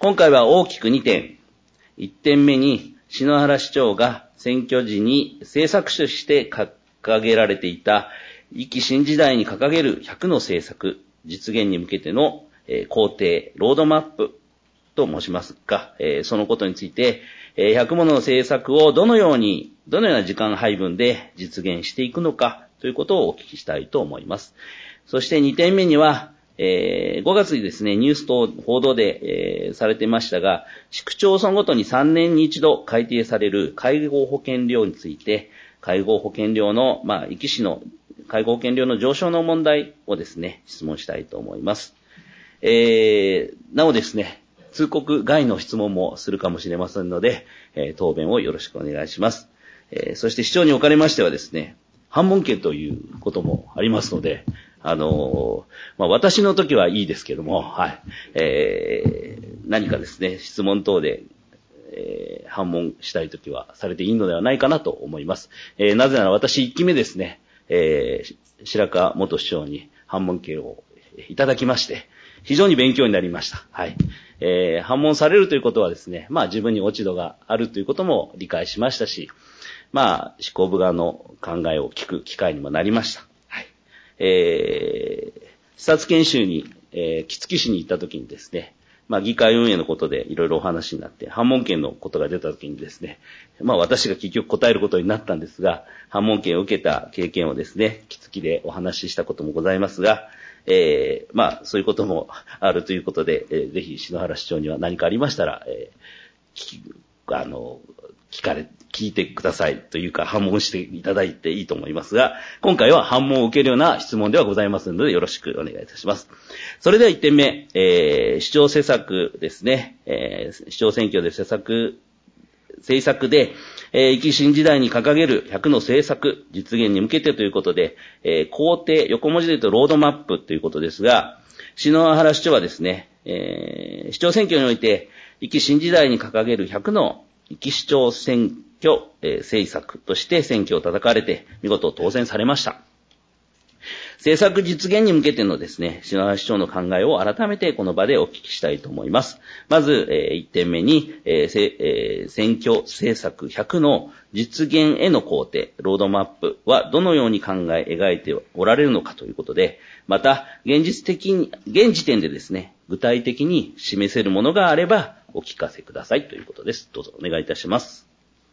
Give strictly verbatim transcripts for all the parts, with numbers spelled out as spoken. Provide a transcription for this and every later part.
今回は大きくにてん。いってんめに、篠原市長が選挙時に政策として掲げられていた、壱岐新時代に掲げるひゃくの政策、実現に向けての、えー、工程、ロードマップと申しますが、えー、そのことについて、えー、ひゃくものの政策をどのように、どのような時間配分で実現していくのかということをお聞きしたいと思います。そしてにてんめには、えー、ごがつにですね、ニュースと報道で、えー、されてましたが、市区町村ごとにさんねんに一度改定される介護保険料について、介護保険料の、まあ、壱岐市の介護保険料の上昇の問題をですね、質問したいと思います。えー、なおですね、通告外の質問もするかもしれませんので、えー、答弁をよろしくお願いします。えー、そして市長におかれましてはですね、反問権ということもありますので、あのー、まあ、私の時はいいですけども、はい、えー、何かですね、質問等で、えー、反問したい時はされていいのではないかなと思います。えー、なぜなら私いっきめですね、えー、白川元市長に反問権をいただきまして、非常に勉強になりました。はい。えー、反問されるということはですね、まあ自分に落ち度があるということも理解しましたし、まあ執行部側の考えを聞く機会にもなりました。はい。えー、視察研修に、えー、杵築市に行った時にですね、まあ議会運営のことでいろいろお話になって、反問権のことが出た時にですね、まあ私が結局答えることになったんですが、反問権を受けた経験をですね、杵築でお話ししたこともございますが、えー、まあそういうこともあるということで、えー、ぜひ篠原市長には何かありましたら、えー、聞あの聞かれ聞いてくださいというか反問していただいていいと思いますが、今回は反問を受けるような質問ではございますのでよろしくお願いいたします。それではいってんめ、えー、市長施策ですね、えー、市長選挙で施策政策で、えー、壱岐新時代に掲げるひゃくの政策実現に向けてということで、えー、工程、横文字で言うとロードマップということですが、篠原市長はですね、えー、市長選挙において、壱岐新時代に掲げるひゃくの壱岐市長選挙、えー、政策として選挙を叩かれて、見事当選されました。政策実現に向けてのですね、篠原市長の考えを改めてこの場でお聞きしたいと思います。まず、えー、いってんめに、えーえー、選挙政策ひゃくの実現への工程、ロードマップはどのように考え描いておられるのかということで、また、現実的に、現時点でですね、具体的に示せるものがあればお聞かせくださいということです。どうぞお願いいたします。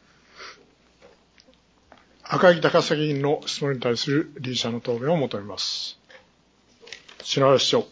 赤木高崎議員の質問に対する理事者の答弁を求めます。篠原市長。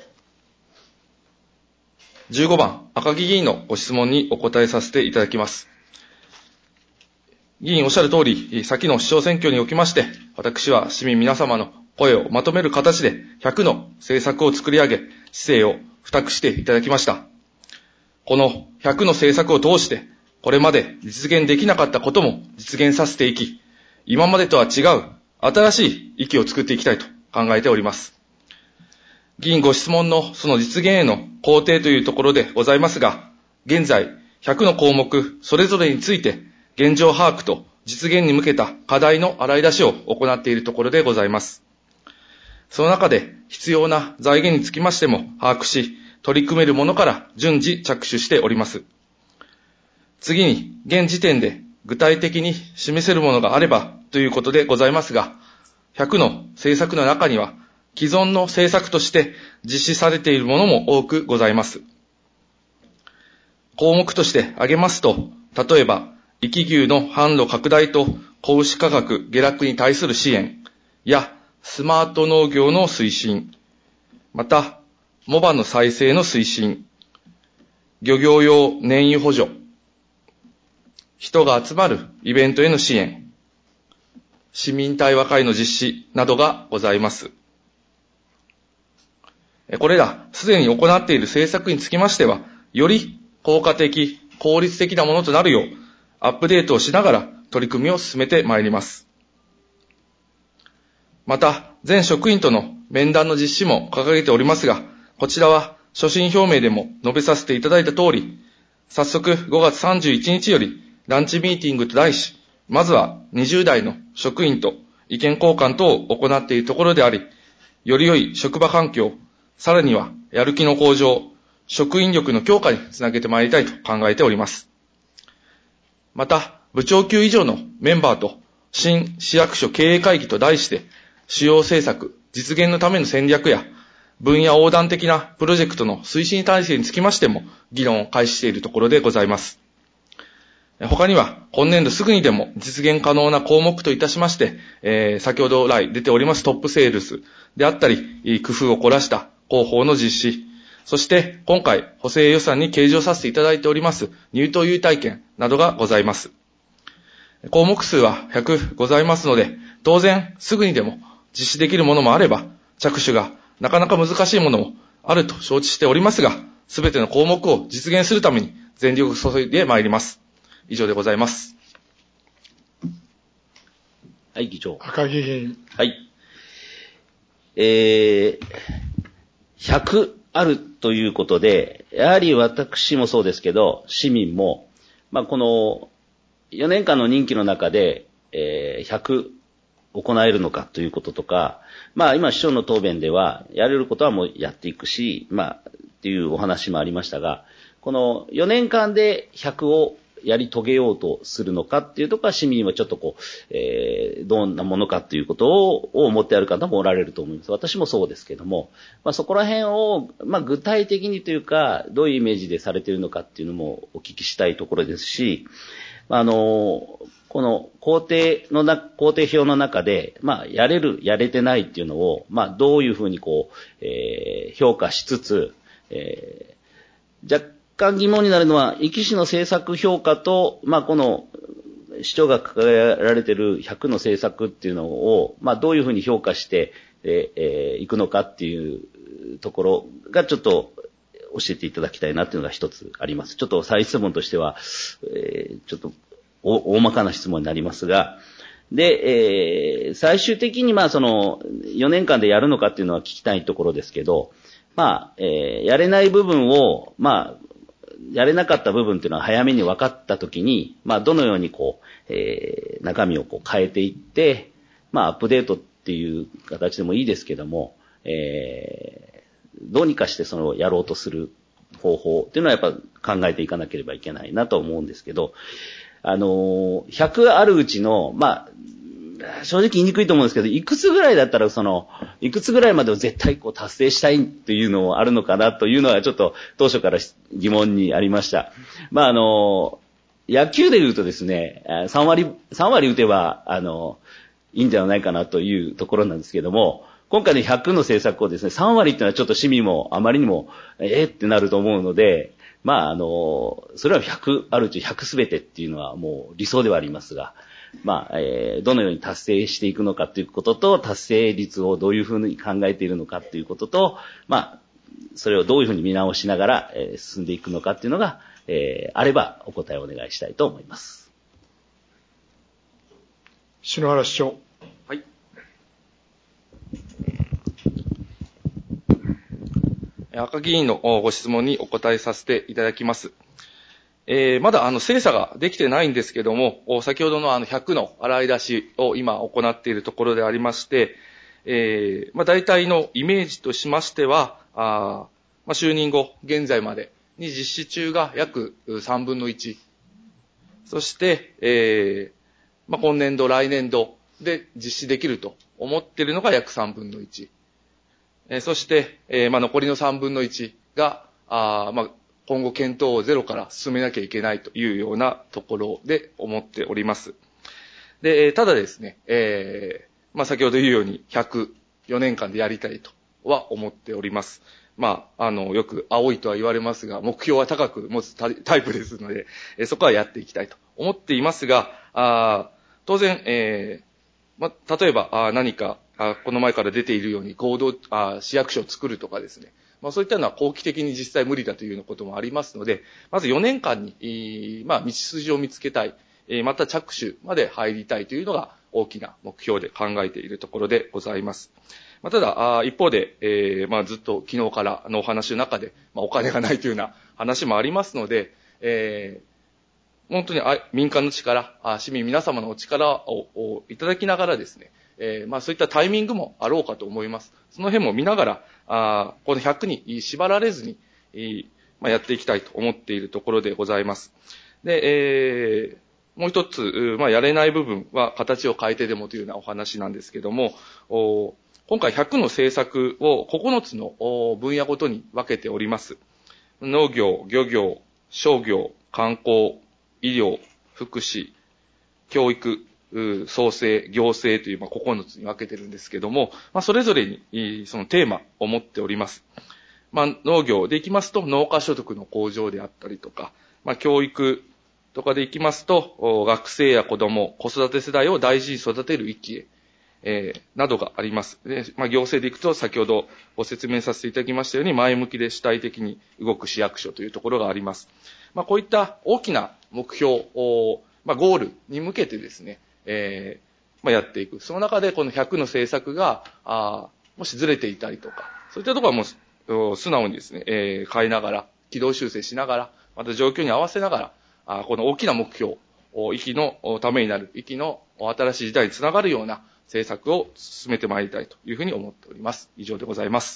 じゅうごばん、赤木議員のご質問にお答えさせていただきます。議員おっしゃる通り、先の市長選挙におきまして、私は市民皆様の声をまとめる形でひゃくの政策を作り上げ、市政を付託していただきました。このひゃくの政策を通して、これまで実現できなかったことも実現させていき、今までとは違う新しい域を作っていきたいと考えております。議員ご質問のその実現への工程というところでございますが、現在ひゃくの項目それぞれについて現状把握と実現に向けた課題の洗い出しを行っているところでございます。その中で必要な財源につきましても把握し、取り組めるものから順次着手しております。次に、現時点で具体的に示せるものがあればということでございますが、ひゃくの政策の中には既存の政策として実施されているものも多くございます。項目として挙げますと、例えば、壱岐牛の販路拡大と子牛価格下落に対する支援やスマート農業の推進、また、モバの再生の推進、漁業用燃油補助、人が集まるイベントへの支援、市民対話会の実施などがございます。これらすでに行っている政策につきましては、より効果的、効率的なものとなるよう、アップデートをしながら取り組みを進めてまいります。また、全職員との面談の実施も掲げておりますが、こちらは所信表明でも述べさせていただいた通り、早速ごがつさんじゅういちにちよりランチミーティングと題し、まずはにじゅう代の職員と意見交換等を行っているところであり、より良い職場環境、さらにはやる気の向上、 職員力の強化につなげてまいりたいと考えております。また、部長級以上のメンバーと新市役所経営会議と題して、主要政策実現のための戦略や分野横断的なプロジェクトの推進体制につきましても議論を開始しているところでございます。他には今年度すぐにでも実現可能な項目といたしまして、えー、先ほど来出ておりますトップセールスであったり、工夫を凝らした広報の実施、そして今回補正予算に計上させていただいております入島優待券などがございます。項目数はひゃくございますので、当然すぐにでも実施できるものもあれば、着手がなかなか難しいものもあると承知しておりますが、すべての項目を実現するために全力を注いでまいります。以上でございます。 はい、議長。 赤木議員。 はい。えー、ひゃくあるということで、やはり私もそうですけど、市民も、まあ、このよねんかんの任期の中で、えー、ひゃく行えるのかということとか、まあ今市長の答弁では、やれることはもうやっていくし、まあ、っていうお話もありましたが、このよねんかんでひゃくをやり遂げようとするのかっていうところは市民はちょっとこう、えー、どんなものかっていうことを、を思ってやる方もおられると思います。私もそうですけども、まあそこら辺を、まあ具体的にというか、どういうイメージでされているのかっていうのもお聞きしたいところですし、あの、この工程のな、工程表の中で、まあ、やれる、やれてないっていうのを、まあ、どういうふうにこう、えー、評価しつつ、えー、若干疑問になるのは、壱岐市の政策評価と、まあ、この、市長が掲げられているひゃくの政策っていうのを、まあ、どういうふうに評価して、えー、いくのかっていうところがちょっと、教えていただきたいなっていうのが一つあります。ちょっと再質問としては、えー、ちょっと大まかな質問になりますが、で、えー、最終的にまあそのよねんかんでやるのかっていうのは聞きたいところですけど、まあ、えー、やれない部分を、まあ、やれなかった部分っていうのは早めに分かったときに、まあどのようにこう、えー、中身をこう変えていって、まあアップデートっていう形でもいいですけども、えーどうにかしてそのやろうとする方法っていうのはやっぱ考えていかなければいけないなと思うんですけど、あの、ひゃくあるうちの、まあ、正直言いにくいと思うんですけど、いくつぐらいだったらその、いくつぐらいまでを絶対こう達成したいっていうのもあるのかなというのはちょっと当初から疑問にありました。まああの、野球で言うとですね、さんわり、さんわり打てば、あの、いいんじゃないかなというところなんですけども、今回のひゃくの政策をですね、さんわりっていうのはちょっと市民もあまりにも、えー、ってなると思うので、まああの、それはひゃくあるうちひゃくすべてっていうのはもう理想ではありますが、まあ、えー、どのように達成していくのかということと、達成率をどういうふうに考えているのかということと、まあ、それをどういうふうに見直しながら、えー、進んでいくのかっていうのが、えー、あればお答えをお願いしたいと思います。 篠原市長。 はい。赤議員のご質問にお答えさせていただきます。えー、まだあの精査ができてないんですけども、先ほどのあのひゃくの洗い出しを今行っているところでありまして、えー、まあ大体のイメージとしましては、あまあ、就任後現在までに実施中が約さんぶんのいち。そして、えー、まあ今年度来年度で実施できると思っているのが約さんぶんのいち。えー、そして、えー、まあ残りのさんぶんのいちが、あまあ今後検討をゼロから進めなきゃいけないというようなところで思っております。で、ただですね、えー、まあ先ほど言うようにひゃくよねんかんでやりたいとは思っております。まあ、あの、よく青いとは言われますが、目標は高く持つタイプですので、えー、そこはやっていきたいと思っていますが、あ当然、えーまあ、例えばあ何かあこの前から出ているように合同あ市役所を作るとかですね、まあ、そういったのは後期的に実際無理だというようなこともありますので、まずよねんかんに、まあ、道筋を見つけたい、また着手まで入りたいというのが大きな目標で考えているところでございます。まあ、ただ、一方で、えーまあ、ずっと昨日からのお話の中で、まあ、お金がないというような話もありますので、えー本当に民間の力、市民皆様のお力をいただきながらですね、えー、まあそういったタイミングもあろうかと思います。その辺も見ながら、あこのひゃくに縛られずに、 まあ、やっていきたいと思っているところでございます。で、えー、もう一つ、まあ、やれない部分は形を変えてでもというようなお話なんですけども、今回ひゃくの政策をここのつの分野ごとに分けております。農業、漁業、商業、観光、医療、福祉、教育、創生、行政という、まあ、ここのつに分けてるんですけども、まあ、それぞれにそのテーマを持っております。まあ、農業でいきますと、農家所得の向上であったりとか、まあ、教育とかでいきますと、学生や子供、子育て世代を大事に育てる域へ、えー、などがあります。で、まあ、行政でいくと、先ほどご説明させていただきましたように、前向きで主体的に動く市役所というところがあります。まあ、こういった大きな目標を、まあ、ゴールに向けてですね、えー、まあ、やっていく。その中でこのひゃくの政策が、あもしずれていたりとか、そういったところはもう素直にですね、えー、変えながら、軌道修正しながら、また状況に合わせながら、あこの大きな目標、域のためになる、域の新しい時代につながるような政策を進めてまいりたいというふうに思っております。以上でございます。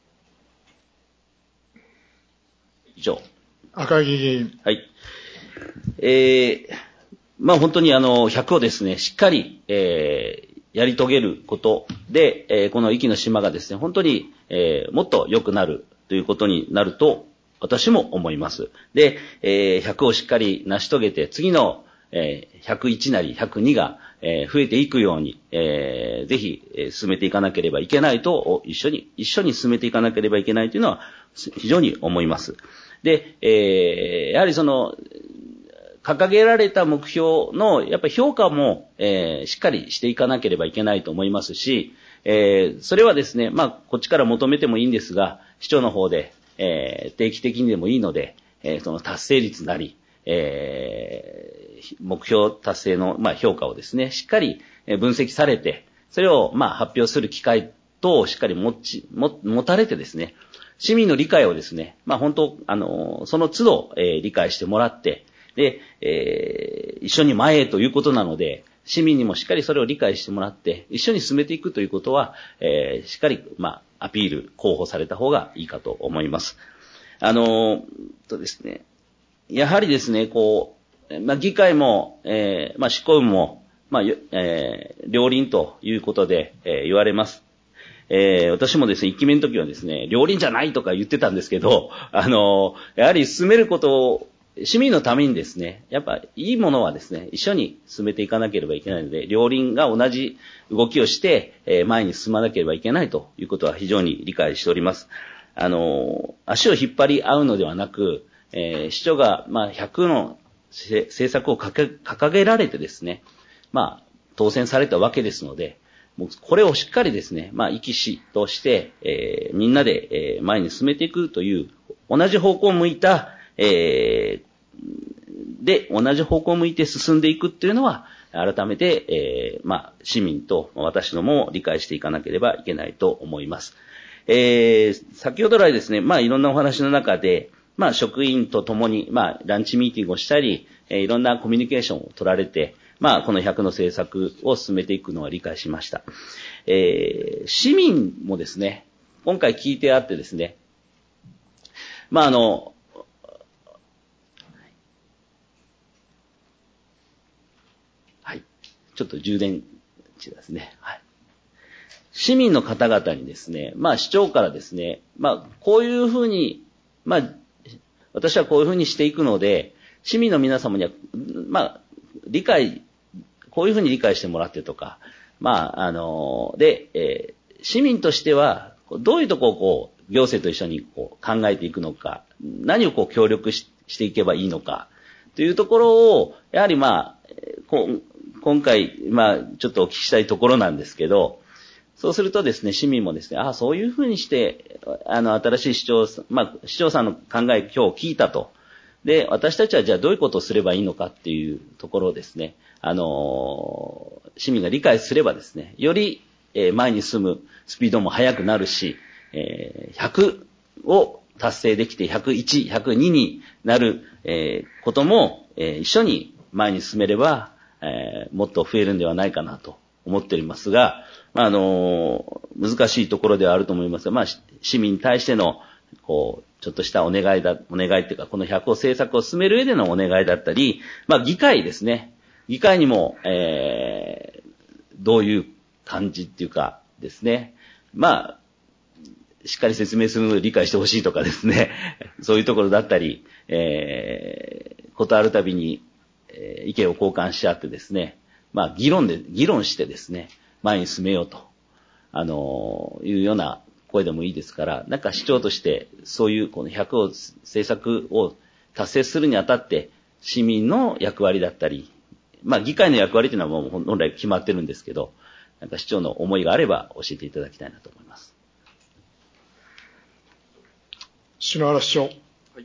以上。 赤木議員。 はい。えー、まあ本当にあの、ひゃくをですね、しっかり、えー、やり遂げることで、えー、この壱岐の島がですね、本当に、えー、もっと良くなるということになると、私も思います。で、えー、ひゃくをしっかり成し遂げて、次の、えー、ひゃくいちなりひゃくにが、えー、増えていくように、えー、ぜひ、えー、進めていかなければいけないと、一緒に、一緒に進めていかなければいけないというのは、非常に思います。で、えー、やはりその、掲げられた目標の、やっぱり評価も、えー、しっかりしていかなければいけないと思いますし、えー、それはですね、まあ、こっちから求めてもいいんですが、市長の方で、えー、定期的にでもいいので、えー、その達成率なり、えー、目標達成の、まあ、評価をですね、しっかり分析されて、それを、まあ、発表する機会等をしっかり持ち、も持たれてですね、市民の理解をですね、まあ、本当、あの、その都度、えー、理解してもらって、で、えー、一緒に前へということなので、市民にもしっかりそれを理解してもらって、一緒に進めていくということは、えー、しっかり、まあ、アピール、候補された方がいいかと思います。あのー、とですね、やはりですね、こう、まあ、議会も、えー、まあ、執行部も、まあ、えー、両輪ということで、えー、言われます。えー、私もですね、一期目の時はですね、両輪じゃないとか言ってたんですけど、あのー、やはり進めることを、市民のためにですね、やっぱいいものはですね、一緒に進めていかなければいけないので、両輪が同じ動きをして、えー、前に進まなければいけないということは非常に理解しております。あの、足を引っ張り合うのではなく、えー、市長が、まあ、ひゃくの政策を掲げられてですね、まあ、当選されたわけですので、もうこれをしっかりですね、まあ、壱岐市として、えー、みんなで、えー、前に進めていくという、同じ方向を向いた、えーで、同じ方向を向いて進んでいくっていうのは、改めて、えー、まあ、市民と私ども理解していかなければいけないと思います。えー、先ほど来ですね、まあ、いろんなお話の中で、まあ、職員と共に、まあ、ランチミーティングをしたり、えー、いろんなコミュニケーションを取られて、まあ、このひゃくの政策を進めていくのは理解しました。えー、市民もですね、今回聞いてあってですね、まあ、あの、ちょっと充電値ですね。はい。市民の方々にですね、まあ市長からですね、まあこういうふうに、まあ私はこういうふうにしていくので、市民の皆様には、まあ理解、こういうふうに理解してもらってとか、まああの、で、えー、市民としては、どういうところをこう、行政と一緒にこう考えていくのか、何をこう協力 し, していけばいいのか、というところを、やはりまあ、こう、今回、まあ、ちょっとお聞きしたいところなんですけど、そうするとですね、市民もですね、ああ、そういうふうにして、あの、新しい市長、まあ、市長さんの考え、今日聞いたと。で、私たちはじゃあどういうことをすればいいのかっていうところをですね、あの、市民が理解すればですね、より、えー、前に進むスピードも速くなるし、えー、ひゃくを達成できてひゃくいち、ひゃくにになる、えー、ことも、えー、一緒に前に進めれば、えー、もっと増えるんではないかなと思っておりますが、まあ、あのー、難しいところではあると思いますが、まあ、市民に対してのこう、ちょっとしたお願いだ、お願いっていうか、この百を政策を進める上でのお願いだったり、まあ議会ですね。議会にも、えー、どういう感じっていうかですね。まあ、しっかり説明するので理解してほしいとかですね。そういうところだったり、えー、ことあるたびに、えー、意見を交換し合ってですね。まあ、議論で、議論してですね、前に進めようと、あのー、いうような声でもいいですから、なんか市長として、そういうこの百を政策を達成するにあたって、市民の役割だったり、まあ、議会の役割というのはもう本来決まってるんですけど、なんか市長の思いがあれば教えていただきたいなと思います。 篠原市長。はい、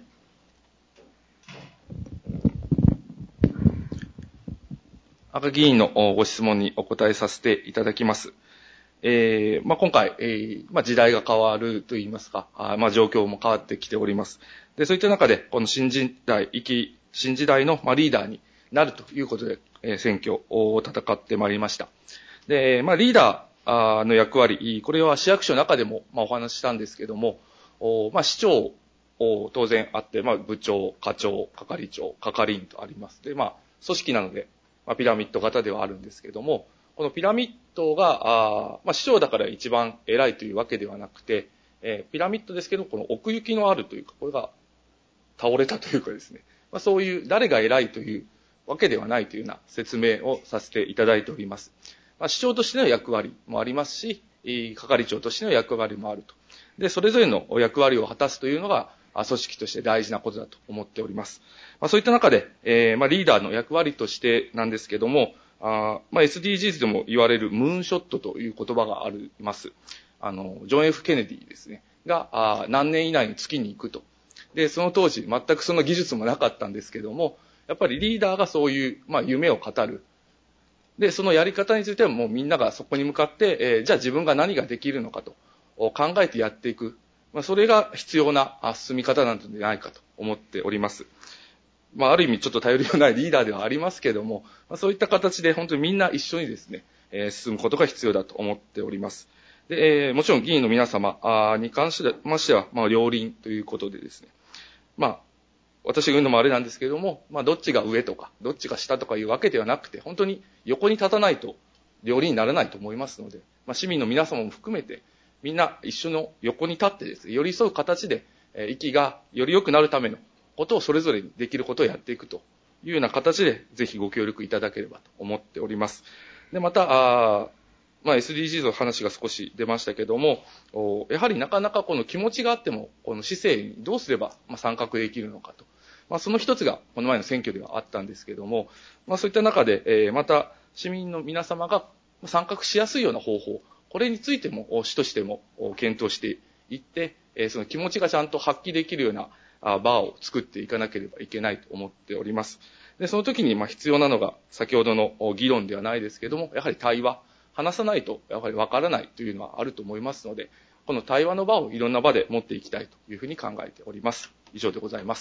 赤木議員のご質問にお答えさせていただきます。えーまあ、今回、えーまあ、時代が変わるといいますか、あまあ、状況も変わってきております。で、そういった中で、この新時代、生き、新時代の、まあ、リーダーになるということで、えー、選挙を戦ってまいりました。で、まあ、リーダーの役割、これは市役所の中でも、まあ、お話ししたんですけども、まあ、市長、当然あって、まあ、部長、課長、係長、係員とあります。で、まあ、組織なので、まあ、ピラミッド型ではあるんですけども、このピラミッドが、あまあ、市長だから一番偉いというわけではなくて、えー、ピラミッドですけど、この奥行きのあるというか、これが倒れたというかですね、まあ、そういう誰が偉いというわけではないというような説明をさせていただいております。まあ、市長としての役割もありますし、係長としての役割もあると。で、それぞれの役割を果たすというのが、組織として大事なことだと思っております。まあ、そういった中で、えー、まあ、リーダーの役割としてなんですけども、あまあ、エスディージーズ でも言われるムーンショットという言葉があります。あの、ジョン・ F ・ケネディですね。が、あ何年以内に月に行くと。で、その当時、全くその技術もなかったんですけども、やっぱりリーダーがそういう、まあ、夢を語る。で、そのやり方についてはもうみんながそこに向かって、えー、じゃあ自分が何ができるのかと考えてやっていく。まあ、それが必要な進み方なんじゃないかと思っております。まあ、ある意味ちょっと頼りのないリーダーではありますけども、まあ、そういった形で本当にみんな一緒にですね、えー、進むことが必要だと思っております。で、えー、もちろん議員の皆様に関しましては、まあ、両輪ということでですね、まあ、私が言うのもあれなんですけども、まあ、どっちが上とか、どっちが下とかいうわけではなくて、本当に横に立たないと両輪にならないと思いますので、まあ、市民の皆様も含めて、みんな一緒の横に立ってですね、寄り添う形で、えー、息がより良くなるためのことをそれぞれにできることをやっていくというような形で、ぜひご協力いただければと思っております。で、また、あまあ、エスディージーズ の話が少し出ましたけども、やはりなかなかこの気持ちがあっても、この市政にどうすれば参画できるのかと。まあ、その一つがこの前の選挙ではあったんですけども、まあ、そういった中で、えー、また市民の皆様が参画しやすいような方法、これについても市としても検討していって、その気持ちがちゃんと発揮できるような場を作っていかなければいけないと思っております。で、その時にまあ必要なのが、先ほどの議論ではないですけども、やはり対話、話さないとやはりわからないというのはあると思いますので、この対話の場をいろんな場で持っていきたいというふうに考えております。以上でございます。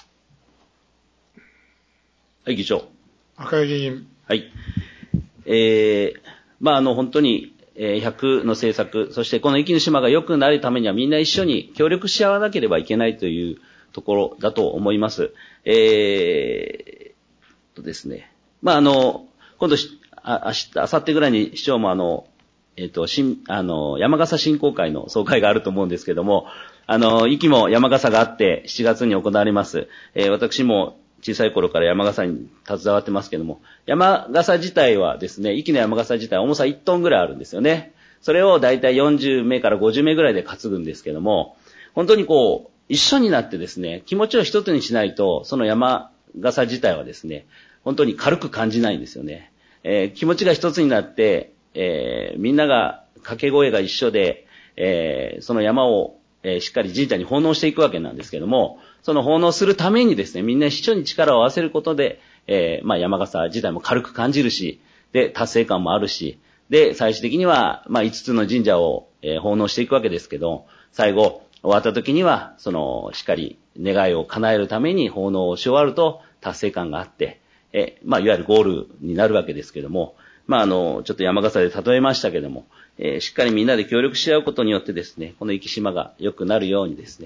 はい、議長。 赤井議員。 はい。えー、まあ、あの、本当に、ひゃくの政策、そしてこの壱岐の島が良くなるためにはみんな一緒に協力し合わなければいけないというところだと思います。えー、とですね。まあ、あの、今度、あ、明日、明後日ぐらいに市長もあの、えっと、新、あの、山笠振興会の総会があると思うんですけども、あの、壱岐も山笠があってしちがつに行われます。えー、私も小さい頃から山笠に携わってますけども、山笠自体はですね、壱岐の山笠自体重さいちトンぐらいあるんですよね。それをだいたいよんじゅうめいからごじゅうめいぐらいで担ぐんですけども、本当にこう、一緒になってですね、気持ちを一つにしないと、その山笠自体はですね、本当に軽く感じないんですよね。えー、気持ちが一つになって、えー、みんなが掛け声が一緒で、えー、その山を、えー、しっかり神社に奉納していくわけなんですけども、その奉納するためにですね、みんな一緒に力を合わせることで、えー、まあ山笠自体も軽く感じるし、で、達成感もあるし、で、最終的には、まあいつつの神社を、えー、奉納していくわけですけど、最後、終わった時には、その、しっかり願いを叶えるために奉納をし終わると達成感があって、えー、まあいわゆるゴールになるわけですけども、まああの、ちょっと山笠で例えましたけども、えー、しっかりみんなで協力し合うことによってですね、この壱岐島が良くなるようにですね、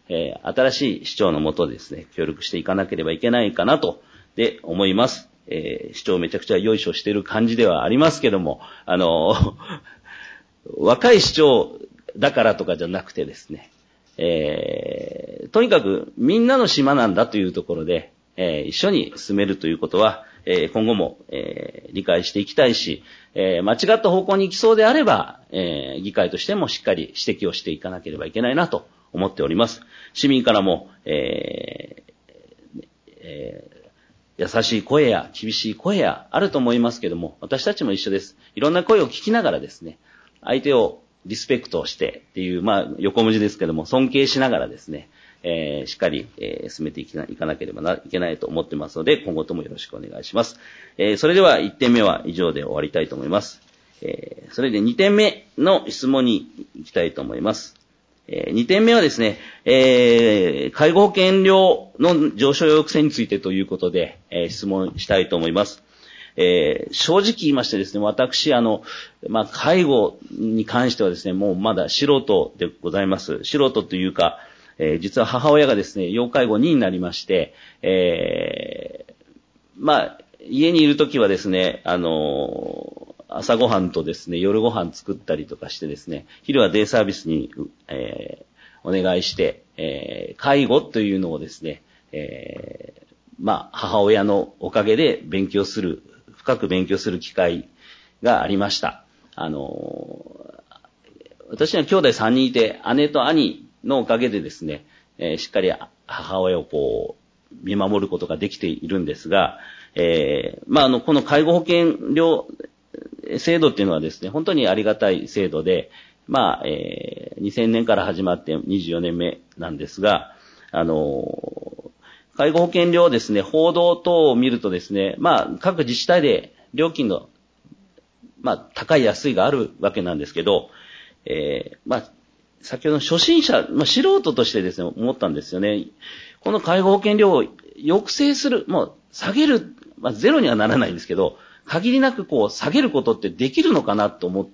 えー、新しい市長の下でですね、協力していかなければいけないかなと、で思います。えー、市長めちゃくちゃよいしょしている感じではありますけども、あのー、若い市長だからとかじゃなくてですね、えー、とにかくみんなの島なんだというところで、えー、一緒に進めるということは、えー、今後も、えー、理解していきたいし、えー、間違った方向に行きそうであれば、えー、議会としてもしっかり指摘をしていかなければいけないなと思っております。市民からも、えーえー、優しい声や厳しい声やあると思いますけども、私たちも一緒です。いろんな声を聞きながらですね、相手をリスペクトしてっていう、まあ、横文字ですけども、尊敬しながらですね、えー、しっかり、えー、進めていかなければいけないと思ってますので、今後ともよろしくお願いします。えー、それではいってんめは以上で終わりたいと思います。えー、それでにてんめの質問に行きたいと思います。えー、にてんめはですね、えー、介護保険料の上昇抑制についてということで、えー、質問したいと思います。えー、正直言いましてですね、私、あの、まあ、介護に関してはですね、もうまだ素人でございます。素人というか、えー、実は母親がですね、要介護にになりまして、えー、まあ、家にいるときはですね、あのー、朝ごはんとですね、夜ごはん作ったりとかしてですね、昼はデイサービスに、えー、お願いして、えー、介護というのをですね、えー、まあ、母親のおかげで勉強する、深く勉強する機会がありました。あのー、私には兄弟さんにんいて、姉と兄のおかげでですね、えー、しっかり母親をこう、見守ることができているんですが、えー、まあ、あの、この介護保険料制度っていうのはですね、本当にありがたい制度で、まあ、えー、にせんねんから始まってにじゅうよねんめなんですが、あのー、介護保険料ですね、報道等を見るとですね、まあ、各自治体で料金の、まあ、高い安いがあるわけなんですけど、えー、まあ、先ほどの初心者、まあ、素人としてですね、思ったんですよね。この介護保険料を抑制する、もう下げる、まあ、ゼロにはならないんですけど、限りなくこう下げることってできるのかなと思って、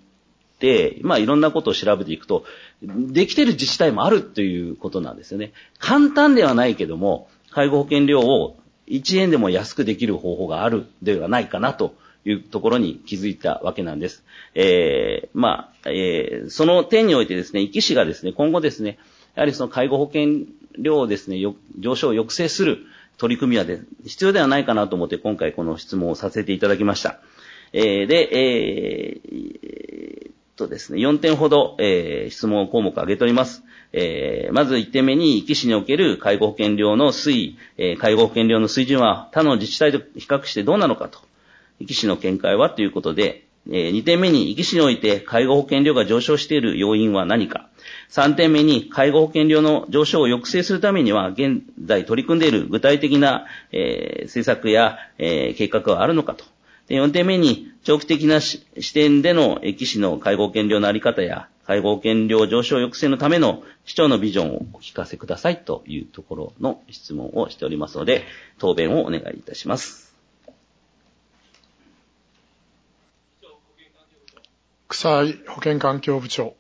まあいろんなことを調べていくと、できてる自治体もあるということなんですよね。簡単ではないけども、介護保険料をいちえんでも安くできる方法があるではないかなというところに気づいたわけなんです。えー、まあ、えー、その点においてですね、壱岐市がですね、今後ですね、やはりその介護保険料をですね、上昇を抑制する取り組みはで必要ではないかなと思って今回この質問をさせていただきました。えー、で、えー、とですね、よんてんほど、えー、質問項目を挙げております。えー、まずいってんめに壱岐市における介護保険料の推移、えー、介護保険料の水準は他の自治体と比較してどうなのかと、壱岐市の見解はということで、えー、にてんめに壱岐市において介護保険料が上昇している要因は何か。さんてんめに介護保険料の上昇を抑制するためには現在取り組んでいる具体的な、えー、政策や、えー、計画はあるのかと。でよんてんめに長期的な視点での壱岐市の介護保険料のあり方や介護保険料上昇抑制のための市長のビジョンをお聞かせくださいというところの質問をしておりますので、答弁をお願いいたします。 草井保健環境部長。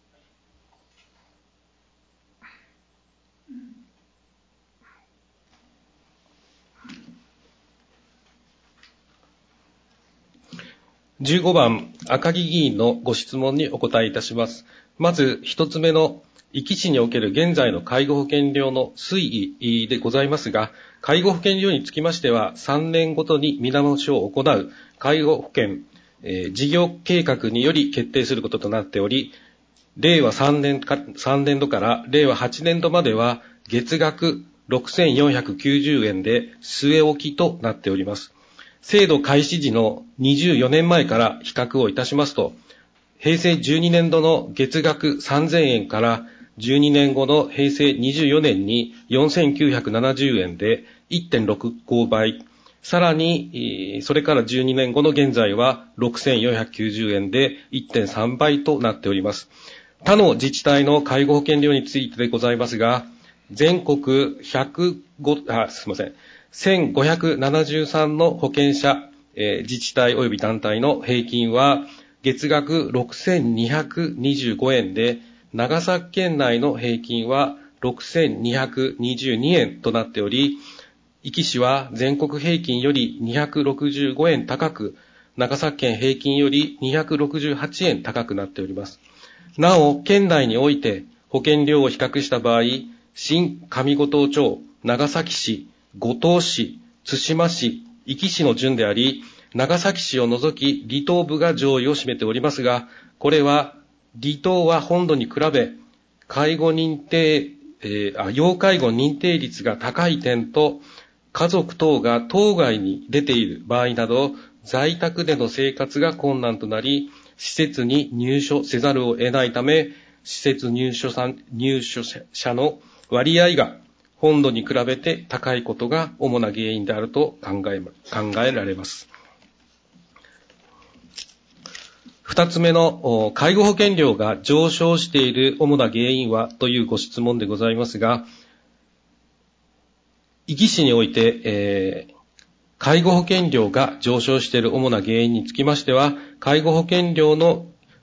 じゅうごばん、赤木議員のご質問にお答えいたします。まず一つ目の、壱岐市における現在の介護保険料の推移でございますが、介護保険料につきましては、さんねんごとに見直しを行う介護保険、えー、事業計画により決定することとなっており、れいわさんねんか、さんねんどかられいわはちねんどまでは月額ろくせんよんひゃくきゅうじゅうえんで据え置きとなっております。制度開始時のにじゅうよねんまえから比較をいたしますと、へいせいじゅうにねんどの月額さんぜんえんからじゅうにねんごのへいせいにじゅうよねんによんせんきゅうひゃくななじゅうえんで いってんろくごばい、さらにそれからじゅうにねんごの現在はろくせんよんひゃくきゅうじゅうえんで いってんさんばいとなっております。他の自治体の介護保険料についてでございますが、全国ひゃくご、あ、すみません。せんごひゃくななじゅうさんの保険者、えー、自治体及び団体の平均は月額ろくせんにひゃくにじゅうごえんで、長崎県内の平均はろくせんにひゃくにじゅうにえんとなっており、壱岐市は全国平均よりにひゃくろくじゅうごえん高く、長崎県平均よりにひゃくろくじゅうはちえん高くなっております。なお、県内において保険料を比較した場合、新上五島町、長崎市、五島市、対馬市、壱岐市の順であり、長崎市を除き離島部が上位を占めておりますが、これは離島は本土に比べ、介護認定、えー、あ要介護認定率が高い点と、家族等が島外に出ている場合など、在宅での生活が困難となり、施設に入所せざるを得ないため、施設入所者、入所者の割合が本土に比べて高いことが主な原因であると考え、考えられます。二つ目の介護保険料が上昇している主な原因はというご質問でございますが、壱岐市において、えー、介護保険料が上昇している主な原因につきましては、介護保険料の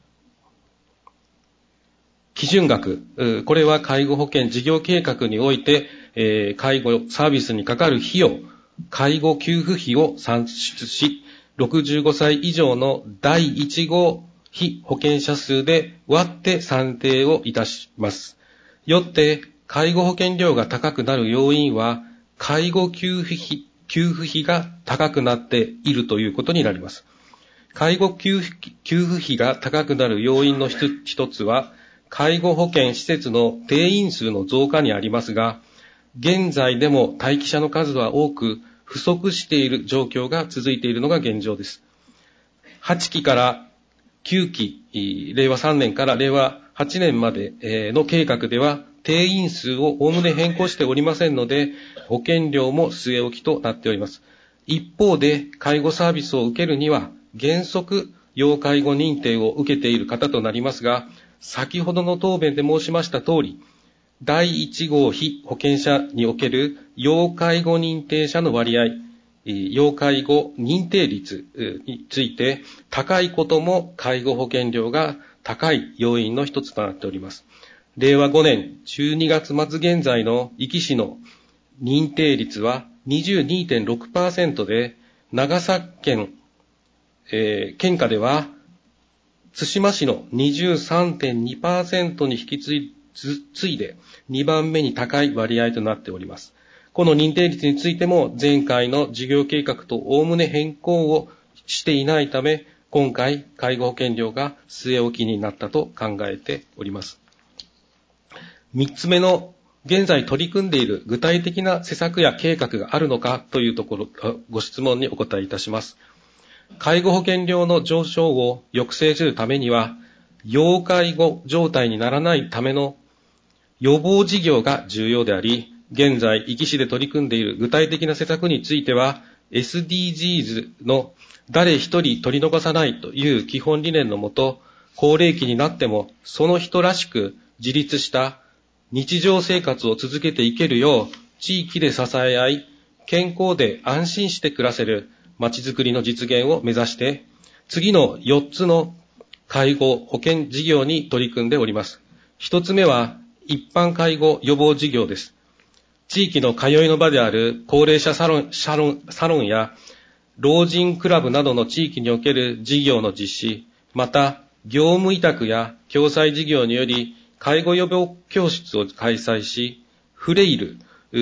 基準額、これは介護保険事業計画において、えー、介護サービスにかかる費用、介護給付費を算出し、ろくじゅうごさい以上のだいいち号被保険者数で割って算定をいたします。よって、介護保険料が高くなる要因は、介護給付費、給付費が高くなっているということになります。介護給付、給付費が高くなる要因の一つは、介護保険施設の定員数の増加にありますが、現在でも待機者の数は多く、不足している状況が続いているのが現状です。はちきからきゅうき、れいわさんねんかられいわはちねんまでの計画では、定員数をおおむね変更しておりませんので、保険料も据え置きとなっております。一方で、介護サービスを受けるには、原則、要介護認定を受けている方となりますが、先ほどの答弁で申しました通り、だいいち号被保険者における要介護認定者の割合、要介護認定率について高いことも介護保険料が高い要因の一つとなっております。れいわごねんじゅうにがつまつ現在の壱岐市の認定率は にじゅうにてんろくパーセント で、長崎県、えー、県下では対馬市の にじゅうさんてんにパーセント に引き継い次いでにばんめに高い割合となっております。この認定率についても前回の事業計画とおおむね変更をしていないため、今回介護保険料が据え置きになったと考えております。三つ目の現在取り組んでいる具体的な施策や計画があるのかというところ、ご質問にお答えいたします。介護保険料の上昇を抑制するためには、要介護状態にならないための予防事業が重要であり、現在、壱岐市で取り組んでいる具体的な施策については、エスディージーズ の誰一人取り残さないという基本理念のもと、高齢期になってもその人らしく自立した日常生活を続けていけるよう、地域で支え合い、健康で安心して暮らせるまちづくりの実現を目指して、次のよっつの介護保険事業に取り組んでおります。一つ目は、一般介護予防事業です。地域の通いの場である高齢者サロン、サロン、サロンや老人クラブなどの地域における事業の実施、また業務委託や共済事業により介護予防教室を開催し、フレイル、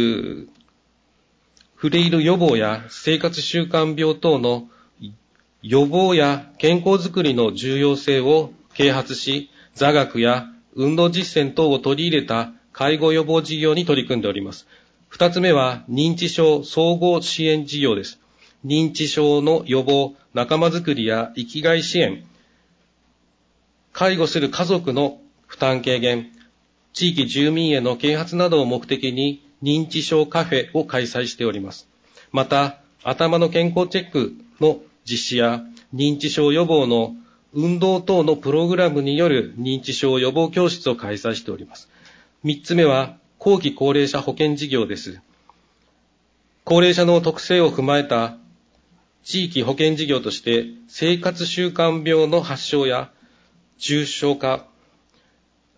フレイル予防や生活習慣病等の予防や健康づくりの重要性を啓発し、座学や運動実践等を取り入れた介護予防事業に取り組んでおります。二つ目は認知症総合支援事業です。認知症の予防、仲間づくりや生きがい支援、介護する家族の負担軽減、地域住民への啓発などを目的に認知症カフェを開催しております。また、頭の健康チェックの実施や認知症予防の運動等のプログラムによる認知症予防教室を開催しております。三つ目は後期高齢者保険事業です。高齢者の特性を踏まえた地域保険事業として生活習慣病の発症や重症化、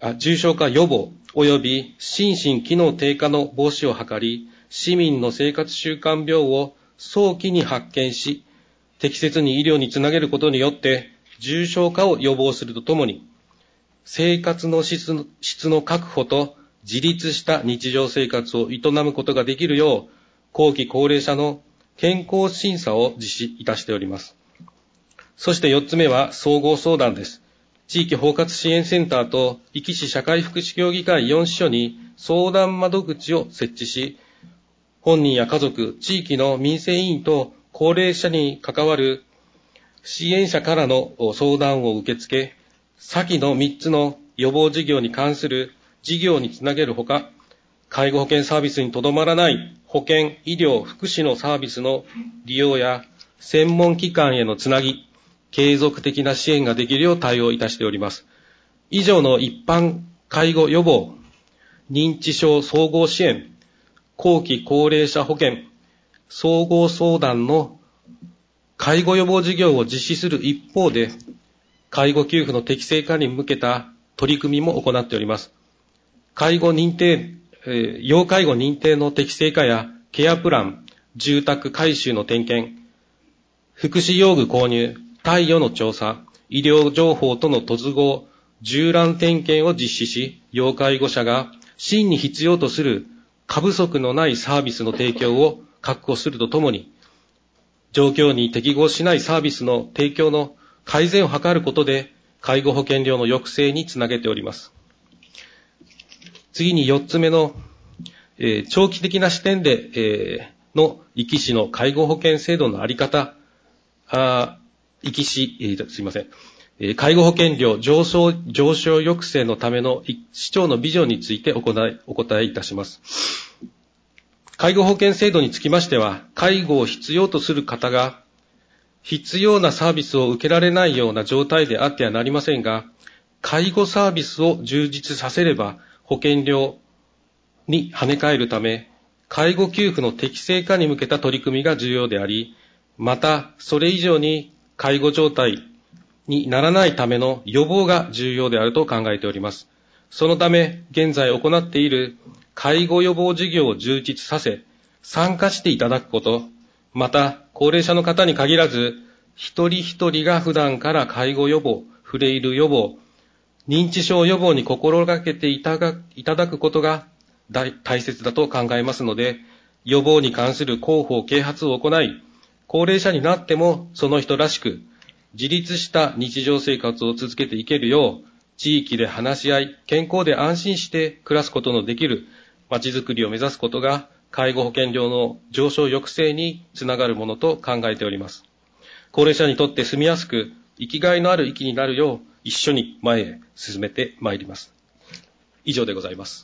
あ重症化予防及び心身機能低下の防止を図り、市民の生活習慣病を早期に発見し、適切に医療につなげることによって、重症化を予防するとともに、生活の質の、質の確保と自立した日常生活を営むことができるよう、後期高齢者の健康審査を実施いたしております。そしてよっつめは総合相談です。地域包括支援センターと壱岐市社会福祉協議会よん支所に相談窓口を設置し、本人や家族、地域の民生委員と高齢者に関わる支援者からの相談を受け付け、先のみっつの予防事業に関する事業につなげるほか、介護保険サービスにとどまらない保険、医療、福祉のサービスの利用や専門機関へのつなぎ、継続的な支援ができるよう対応いたしております。以上の一般介護予防、認知症総合支援、後期高齢者保険、総合相談の介護予防事業を実施する一方で、介護給付の適正化に向けた取り組みも行っております。介護認定、えー、要介護認定の適正化やケアプラン、住宅改修の点検、福祉用具購入、貸与の調査、医療情報との突合、縦覧点検を実施し、要介護者が真に必要とする過不足のないサービスの提供を確保するとともに、状況に適合しないサービスの提供の改善を図ることで、介護保険料の抑制につなげております。次によっつめの、えー、長期的な視点で、えー、の壱岐市の介護保険制度のあり方、あ壱岐市、えー、すいません、えー、介護保険料上昇、上昇抑制のための市長のビジョンについてお答え、お答えいたします。介護保険制度につきましては、介護を必要とする方が必要なサービスを受けられないような状態であってはなりませんが、介護サービスを充実させれば保険料に跳ね返るため、介護給付の適正化に向けた取り組みが重要であり、またそれ以上に介護状態にならないための予防が重要であると考えております。そのため、現在行っている介護予防事業を充実させ、参加していただくこと、また、高齢者の方に限らず、一人一人が普段から介護予防、フレイル予防、認知症予防に心がけていただくことが大切だと考えますので、予防に関する広報啓発を行い、高齢者になってもその人らしく、自立した日常生活を続けていけるよう、地域で話し合い、健康で安心して暮らすことのできる街づくりを目指すことが、介護保険料の上昇抑制につながるものと考えております。高齢者にとって住みやすく、生きがいのある生きになるよう、一緒に前へ進めてまいります。以上でございます。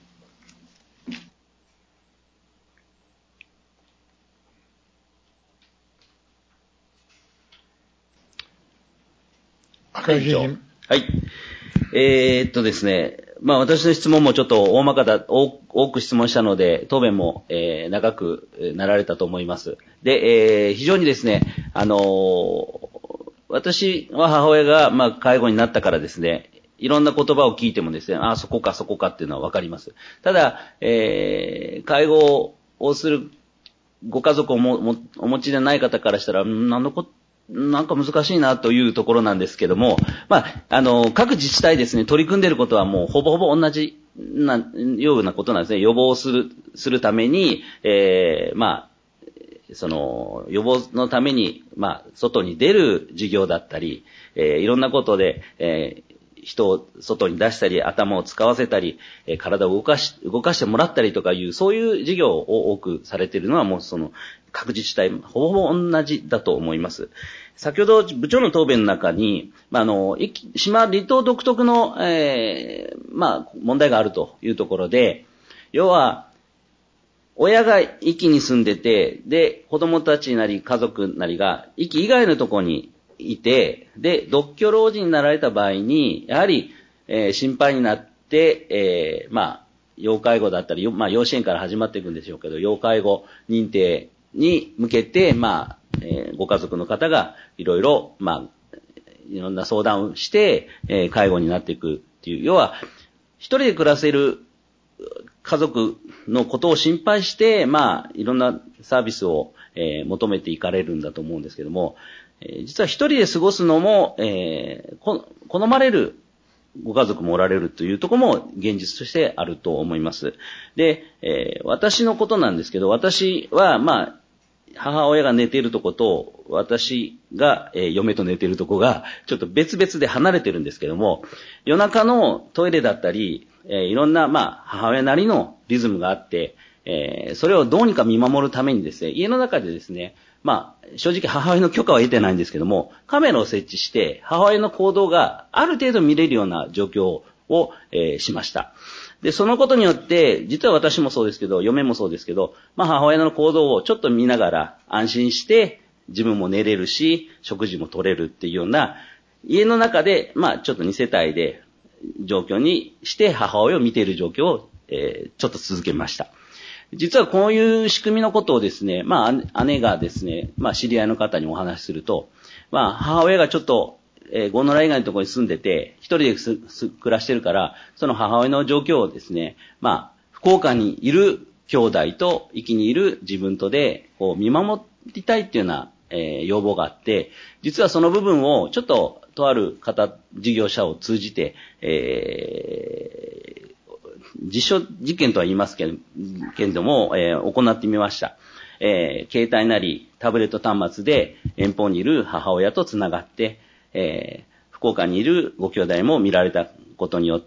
赤井議員。 はい。えー、っとですね、まあ私の質問もちょっと大まかだ、多多く質問したので、答弁も、えー、長くなられたと思います。で、えー、非常にですね、あのー、私は母親が、まあ介護になったからですね、いろんな言葉を聞いてもですね、ああ、そこかそこかっていうのはわかります。ただ、えー、介護をするご家族をももお持ちでない方からしたら、何のことなんか難しいなというところなんですけども、まあ、あの、各自治体ですね、取り組んでいることはもうほぼほぼ同じな、ようなことなんですね。予防する、するために、えー、まあ、その、予防のために、まあ、外に出る事業だったり、えー、いろんなことで、えー、人を外に出したり、頭を使わせたり、えー、体を動かし、動かしてもらったりとかいう、そういう事業を多くされているのはもうその、各自治体、ほぼほぼ同じだと思います。先ほど部長の答弁の中に、まあ、あの、島離島独特の、えー、まあ、問題があるというところで、要は、親が壱岐に住んでて、で、子供たちなり家族なりが壱岐以外のところにいて、で、独居老人になられた場合に、やはり、えー、心配になって、えー、まあ、要介護だったり、まあ、養子縁から始まっていくんでしょうけど、要介護認定に向けて、まあ、えー、ご家族の方がいろいろ、まあ、いろんな相談をして、えー、介護になっていくっっていう、要は、一人で暮らせる家族のことを心配して、まあ、いろんなサービスを、えー、求めていかれるんだと思うんですけども、えー、実は一人で過ごすのも、えー、こ好まれるご家族もおられるというところも現実としてあると思います。で、えー、私のことなんですけど、私は、まあ、母親が寝ているとこと、私が、えー、嫁と寝ているとこが、ちょっと別々で離れてるんですけども、夜中のトイレだったり、えー、いろんな、まあ、母親なりのリズムがあって、えー、それをどうにか見守るためにですね、家の中でですね、まあ、正直母親の許可は得てないんですけども、カメラを設置して、母親の行動がある程度見れるような状況を、えー、しました。で、そのことによって、実は私もそうですけど、嫁もそうですけど、まあ母親の行動をちょっと見ながら安心して、自分も寝れるし、食事も取れるっていうような、家の中で、まあちょっと二世帯で状況にして母親を見ている状況を、えー、ちょっと続けました。実はこういう仕組みのことをですね、まあ姉がですね、まあ知り合いの方にお話しすると、まあ母親がちょっと、えー、ゴノラ以外のところに住んでて、一人で暮らしてるから、その母親の状況をですね、まあ、福岡にいる兄弟と、壱岐にいる自分とで、こう、見守りたいっていうような、えー、要望があって、実はその部分を、ちょっと、とある方、事業者を通じて、えー、実証実験とは言いますけれども、えー、行ってみました。えー、携帯なり、タブレット端末で、遠方にいる母親とつながって、えー、福岡にいるご兄弟も見られたことによって、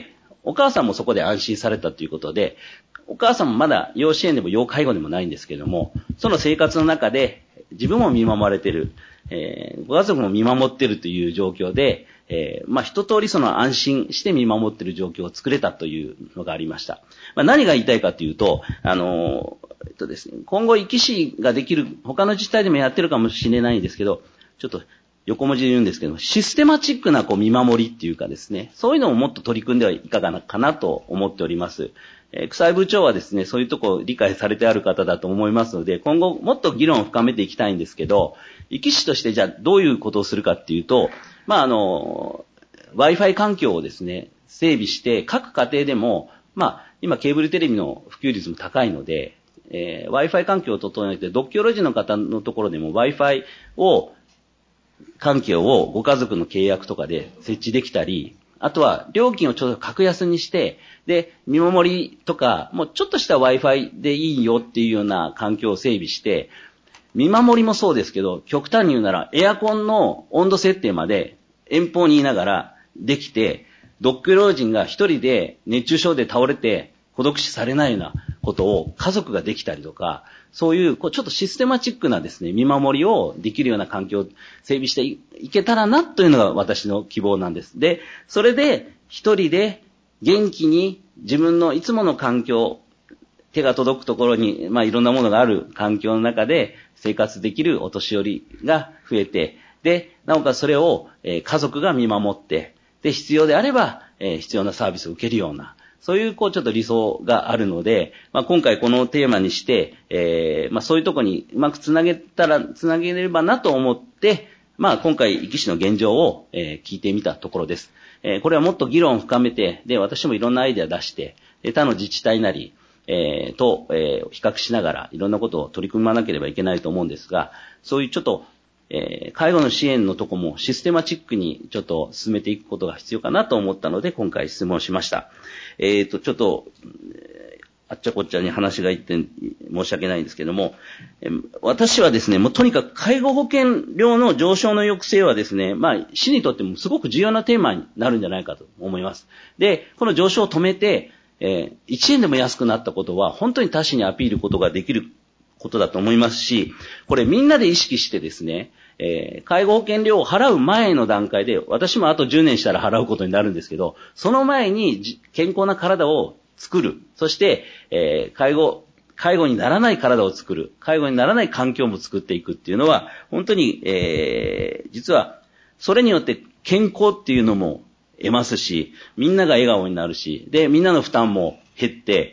お母さんもそこで安心されたということで、お母さんもまだ養子縁でも要介護でもないんですけれども、その生活の中で自分も見守られている、えー、ご家族も見守っているという状況で、えー、まあ一通りその安心して見守っている状況を作れたというのがありました。まあ、何が言いたいかというと、あのー、えっとですね、今後壱岐市ができる、他の自治体でもやってるかもしれないんですけど、ちょっと横文字で言うんですけど、システマチックなこう見守りっていうかですね、そういうのをもっと取り組んではいかがかなと思っております。えー、草井部長はですね、そういうところを理解されてある方だと思いますので、今後もっと議論を深めていきたいんですけど、壱岐市としてじゃあどういうことをするかっていうと、まああの、Wi-Fi 環境をですね、整備して各家庭でも、まあ今ケーブルテレビの普及率も高いので、えー、Wi-Fi 環境を整えて、独居老人の方のところでも Wi-Fi を環境をご家族の契約とかで設置できたり、あとは料金をちょっと格安にして、で、見守りとか、もうちょっとした Wi-Fi でいいよっていうような環境を整備して、見守りもそうですけど、極端に言うならエアコンの温度設定まで遠方にいながらできて、独居老人が一人で熱中症で倒れて孤独死されないようなことを家族ができたりとか、そういう、こうちょっとシステマチックなですね、見守りをできるような環境を整備していけたらなというのが私の希望なんです。で、それで一人で元気に自分のいつもの環境、手が届くところに、まあいろんなものがある環境の中で生活できるお年寄りが増えて、で、なおかつそれを、えー、家族が見守って、で、必要であれば、えー、必要なサービスを受けるような、そういう、こう、ちょっと理想があるので、まあ、今回このテーマにして、えー、まあ、そういうところにうまくつなげたら、つなげればなと思って、まあ、今回、壱岐市の現状を、えー、聞いてみたところです。えー、これはもっと議論を深めて、で、私もいろんなアイデア出して、で他の自治体なり、えー、と、えー、比較しながら、いろんなことを取り組まなければいけないと思うんですが、そういうちょっと、えー、介護の支援のとこもシステマチックにちょっと進めていくことが必要かなと思ったので、今回質問しました。えっと、ちょっと、あっちゃこっちゃに話がいって申し訳ないんですけども、私はですね、もうとにかく介護保険料の上昇の抑制はですね、まあ、市にとってもすごく重要なテーマになるんじゃないかと思います。で、この上昇を止めて、えー、いちえんでも安くなったことは、本当に他市にアピールことができることだと思いますし、これみんなで意識してですね、えー、介護保険料を払う前の段階で、私もあとじゅうねんしたら払うことになるんですけど、その前に健康な体を作る。そして、えー、介護、介護にならない体を作る。介護にならない環境も作っていくっていうのは、本当に、えー、実は、それによって健康っていうのも得ますし、みんなが笑顔になるし、で、みんなの負担も減って、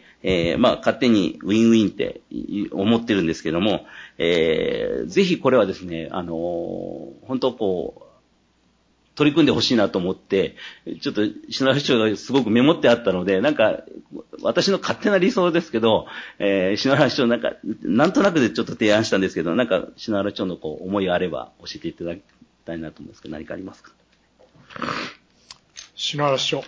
えー、まあ、勝手にウィンウィンって思ってるんですけども、えー、ぜひこれはですね、あのー、本当こう、 取り組んでほしいなと思って、ちょっと篠原市長がすごくメモってあったので、なんか、私の勝手な理想ですけど、えー、篠原市長なんか、なんとなくでちょっと提案したんですけど、なんか、篠原市長のこう、思いがあれば教えていただきたいなと思うんですけど、何かありますか？ 篠原市長。はい。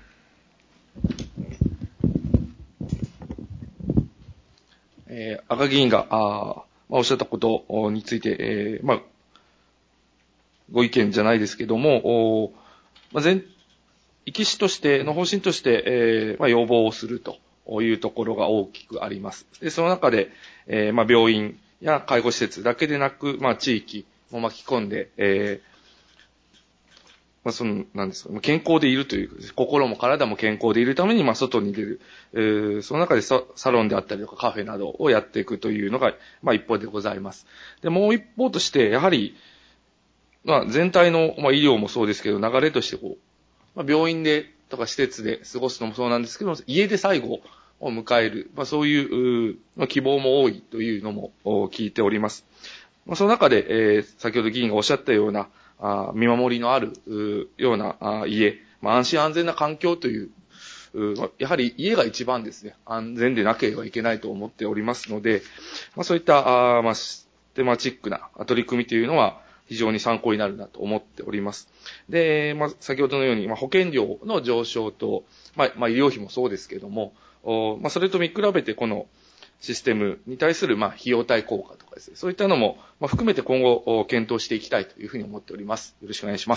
えー、赤議員が、あまあ、おっしゃったことについて、えー、まあ、ご意見じゃないですけども、まあ、全、壱岐市としての方針として、えー、まあ、要望をするというところが大きくあります。で、その中で、えー、まあ、病院や介護施設だけでなく、まあ、地域も巻き込んで、えー、まあ、その、なんですか、健康でいるという、心も体も健康でいるために、まあ、外に出る、えー、その中でサロンであったりとかカフェなどをやっていくというのが、まあ、一方でございます。で、もう一方として、やはり、まあ、全体の、まあ、医療もそうですけど、流れとしてこう、まあ、病院でとか施設で過ごすのもそうなんですけど、家で最後を迎える、まあ、そういう、まあ、希望も多いというのも聞いております。まあ、その中で、えー、先ほど議員がおっしゃったような、あ見守りのあるようなあ家、まあ、安心安全な環境という、やはり家が一番ですね、安全でなければいけないと思っておりますので、まあ、そういったあ、まあ、システマチックな取り組みというのは非常に参考になるなと思っております。で、まあ、先ほどのように、まあ、保険料の上昇と、まあ、まあ、医療費もそうですけども、まあ、それと見比べてこのシステムに対する、まあ、費用対効果とかですね、そういったのも、まあ、含めて今後検討していきたいというふうに思っております。よろしくお願いします。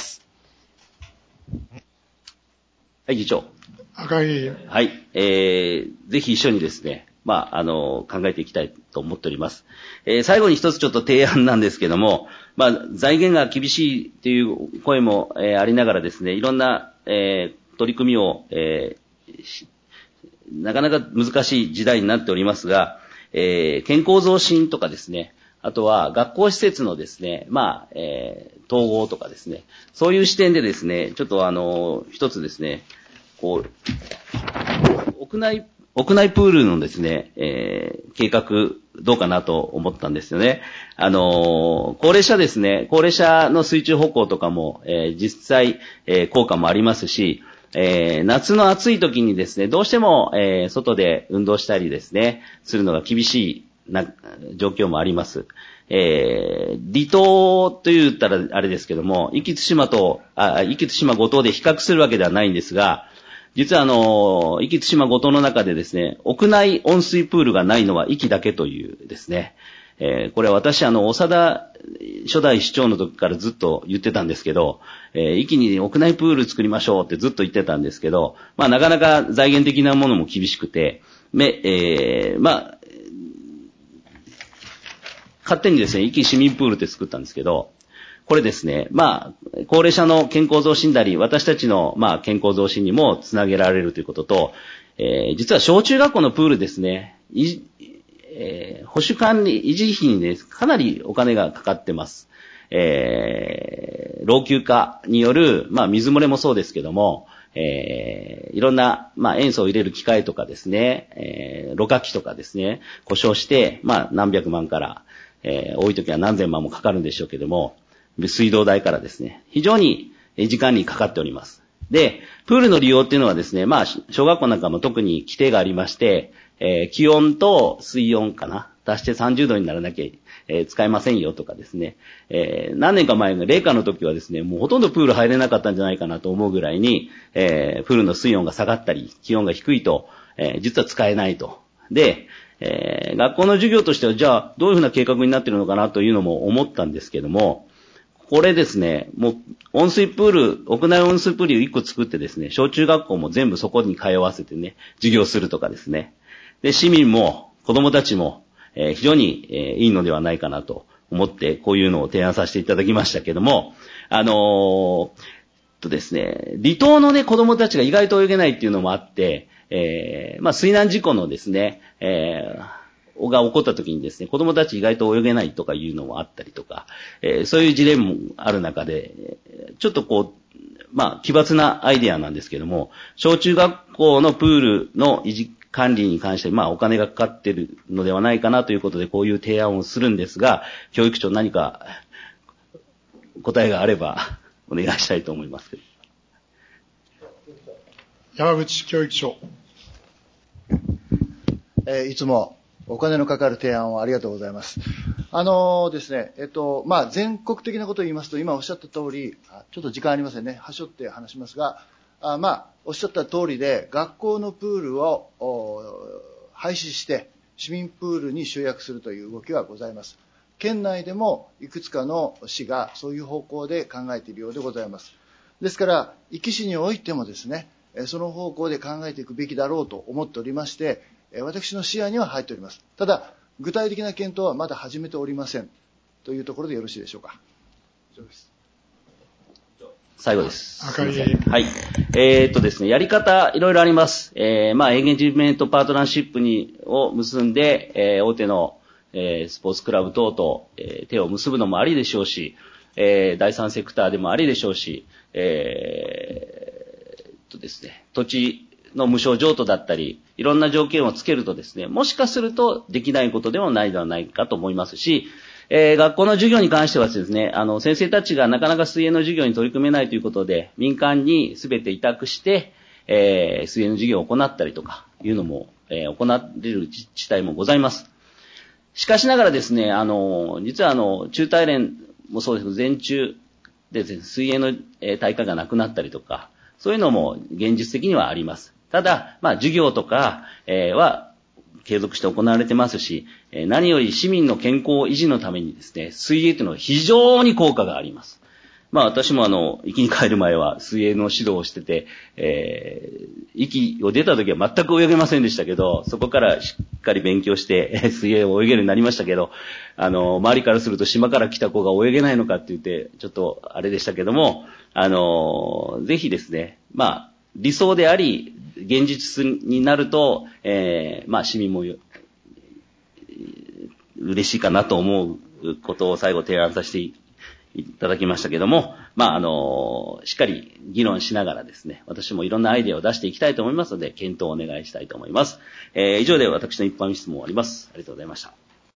はい、議長。 赤木議員。 はい、えー、ぜひ一緒にですね、まあ、あの、考えていきたいと思っております。えー、最後に一つちょっと提案なんですけども、まあ、財源が厳しいという声も、えー、ありながらですね、いろんな、えー、取り組みを、えー、なかなか難しい時代になっておりますが、えー、健康増進とかですね、あとは学校施設のですね、まあ、えー、統合とかですね、そういう視点でですね、ちょっとあの、一つですね、こう、屋内、屋内プールのですね、えー、計画どうかなと思ったんですよね。あのー、高齢者ですね、高齢者の水中歩行とかも、えー、実際、えー、効果もありますし、えー、夏の暑い時にですね、どうしても、えー、外で運動したりですね、するのが厳しいな状況もあります。えー、離島と言ったらあれですけども、壱岐対馬と、あ、壱岐対馬五島で比較するわけではないんですが、実はあの、壱岐対馬五島の中でですね、屋内温水プールがないのは壱岐だけというですね、えー、これは私あの、長田初代市長の時からずっと言ってたんですけど、えー、壱岐に屋内プール作りましょうってずっと言ってたんですけど、まあなかなか財源的なものも厳しくて、め、えー、まあ、勝手にですね、壱岐市民プールって作ったんですけど、これですね、まあ、高齢者の健康増進なり、私たちの、まあ、健康増進にもつなげられるということと、えー、実は小中学校のプールですね、い、えー、保守管理、維持費にね、かなりお金がかかってます。えー、老朽化による、まあ、水漏れもそうですけども、えー、いろんな、まあ、塩素を入れる機械とかですね、えー、ろ過器とかですね、故障して、まあ、何百万から、えー、多い時は何千万もかかるんでしょうけども、水道代からですね、非常に時間にかかっております。で、プールの利用っていうのはですね、まあ、小学校なんかも特に規定がありまして、えー、気温と水温かな、足してさんじゅうどにならなきゃ、えー、使えませんよとかですね、えー、何年か前の冷夏の時はですね、もうほとんどプール入れなかったんじゃないかなと思うぐらいに、えー、プールの水温が下がったり、気温が低いと、えー、実は使えないと。で、えー、学校の授業としては、じゃあ、どういうふうな計画になっているのかなというのも思ったんですけども、これですね、もう、温水プール、屋内温水プールをいっこ作ってですね、小中学校も全部そこに通わせてね、授業するとかですね。で、市民も、子供たちも、えー、非常に、えー、いいのではないかなと思って、こういうのを提案させていただきましたけども、あのー、とですね、離島のね、子供たちが意外と泳げないっていうのもあって、えー、まあ、水難事故のですね、えー、が起こった時にですね、子供たち意外と泳げないとかいうのもあったりとか、えー、そういう事例もある中で、ちょっとこう、まあ、奇抜なアイデアなんですけども、小中学校のプールの維持管理に関して、まあ、お金がかかっているのではないかなということで、こういう提案をするんですが、教育長何か答えがあればお願いしたいと思いますけど。 山口教育長。 えー、いつもお金のかかる提案をありがとうございます。あのー、ですね、えっと、まあ、全国的なことを言いますと、今おっしゃった通り、ちょっと時間ありませんね。はしょって話しますが、あまあ、おっしゃった通りで、学校のプールを廃止して、市民プールに集約するという動きはございます。県内でもいくつかの市がそういう方向で考えているようでございます。ですから、壱岐市においてもですね、その方向で考えていくべきだろうと思っておりまして、私の視野には入っております。ただ、具体的な検討はまだ始めておりません。というところでよろしいでしょうか。以上です。 最後です。 赤木。 はい。えー、っとですね、やり方、いろいろあります。えー、まあ、エンゲージメントパートナーシップに、を結んで、えー、大手の、えー、スポーツクラブ等と、えー、手を結ぶのもありでしょうし、えー、第三セクターでもありでしょうし、えー、っとですね、土地の無償譲渡だったり、いろんな条件をつけるとですね、もしかするとできないことでもないではないかと思いますし、えー、学校の授業に関してはですね、あの、先生たちがなかなか水泳の授業に取り組めないということで、民間にすべて委託して、えー、水泳の授業を行ったりとか、いうのも、えー、行れる自治体もございます。しかしながらですね、あの、実はあの、中大連もそうですけど、全中でですね、水泳の大会がなくなったりとか、そういうのも現実的にはあります。ただ、まあ、授業とか、えー、は、継続して行われてますし、何より市民の健康維持のためにですね、水泳というのは非常に効果があります。まあ私もあの、壱岐に帰る前は水泳の指導をしてて、えー、壱岐を出た時は全く泳げませんでしたけど、そこからしっかり勉強して、水泳を泳げるようになりましたけど、あの、周りからすると島から来た子が泳げないのかって言って、ちょっとあれでしたけども、あの、ぜひですね、まあ、理想であり、現実になると、えー、まあ市民も嬉しいかなと思うことを最後提案させていただきましたけども、まああの、しっかり議論しながらですね、私もいろんなアイデアを出していきたいと思いますので、検討をお願いしたいと思います。えー、以上で私の一般質問を終わります。ありがとうございました。